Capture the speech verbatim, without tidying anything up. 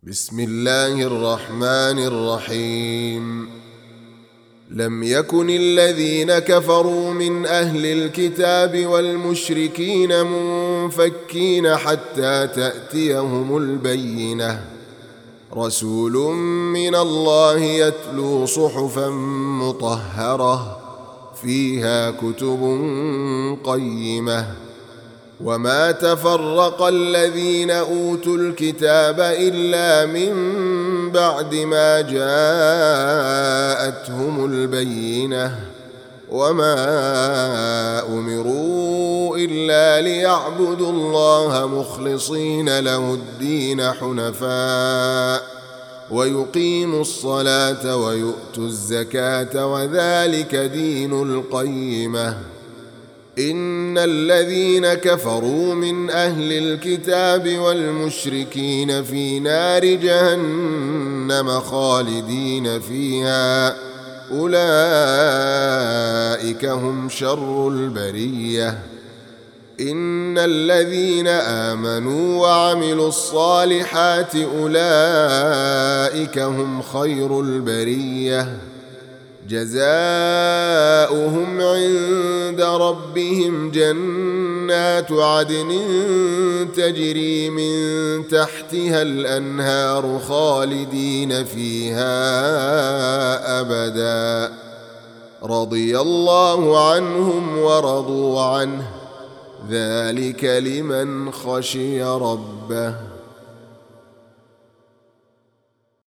بسم الله الرحمن الرحيم. لم يكن الذين كفروا من أهل الكتاب والمشركين منفكين حتى تأتيهم البينة، رسول من الله يتلو صحفا مطهرة فيها كتب قيمة. وما تفرق الذين أوتوا الكتاب إلا من بعد ما جاءتهم البينة، وما أمروا إلا ليعبدوا الله مخلصين له الدين حنفاء ويقيموا الصلاة ويؤتوا الزكاة وذلك دين القيمة. إن الذين كفروا من أهل الكتاب والمشركين في نار جهنم خالدين فيها، أولئك هم شر البرية. إن الذين آمنوا وعملوا الصالحات أولئك هم خير البرية، جزاؤهم عند ربهم جنات عدن تجري من تحتها الأنهار خالدين فيها أبدا، رضي الله عنهم ورضوا عنه، ذلك لمن خشي ربه.